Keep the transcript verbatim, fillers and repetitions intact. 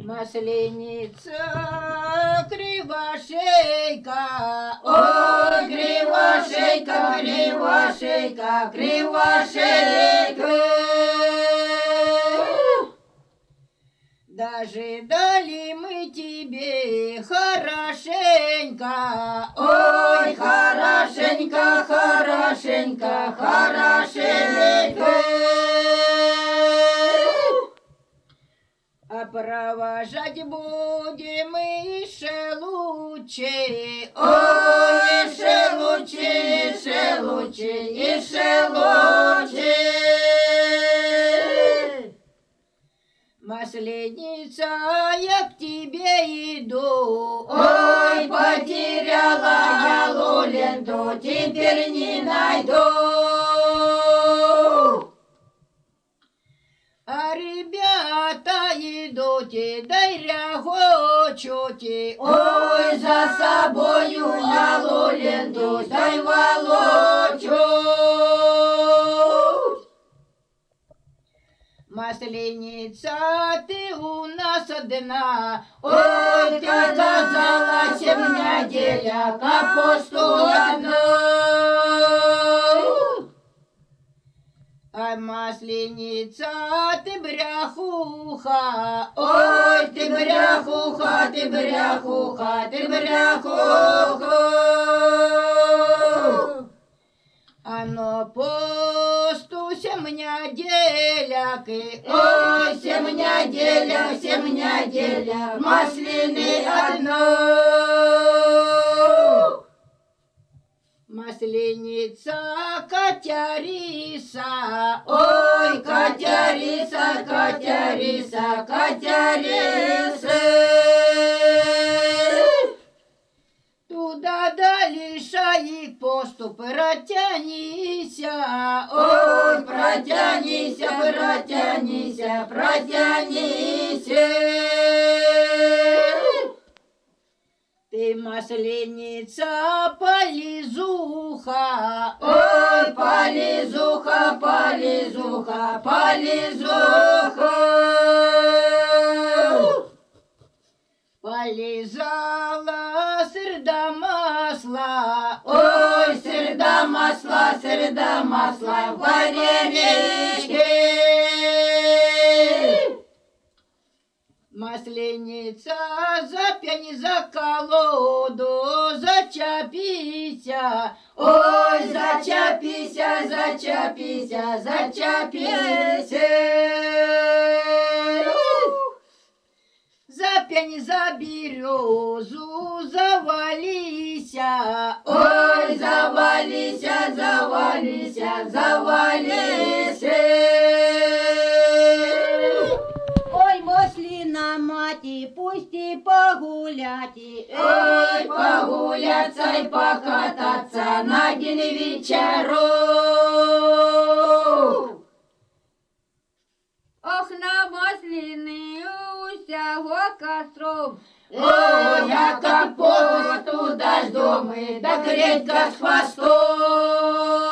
Масленица кривошейка, ой, кривошейка, кривошейка, кривошейка. Дожидали мы тебе хорошенько, ой, хорошенько, хорошенько, хорошенько. А провожать будем мы еще лучше, ой, еще лучше, еще лучше, еще лучше. Масленица, я к тебе иду, ой, потеряла я Лоленту, теперь не найду. А ребята идут, дай рягочете, ой, за собою я Лоленту, дай волочу. Масленица, ты у нас одна, ой, ты казалась мне деля капусту одну. А масленица, ты бряхуха, ой, ты бряхуха, ты бряхуха, ты бряхуха. Оно посту семня деляки, ой, семня деля, семня деля, маслины одно. Масленица Катяриса, ой, Катяриса, Катяриса, Катяриса. Туда дальше и поступ протянися, ой, протянися, протянися, протянися. Ты масленица полизуха, ой, полизуха, полизуха, полизуха. Полизала сыр да масла, ой, сыр да масла, сыр да масла, варенички. Масленица, запяни за колоду, зачапися, ой, зачапися, зачапися, зачапися. Запяни за березу, завалися, ой, завалися, завалися, завалися. Ой, маслина мати, пусти погуляти, ой, погуляться и покататься на день вечеру. Ох, на маслины усяго костров, ой, я как посту дождем, да крепко с хвостом.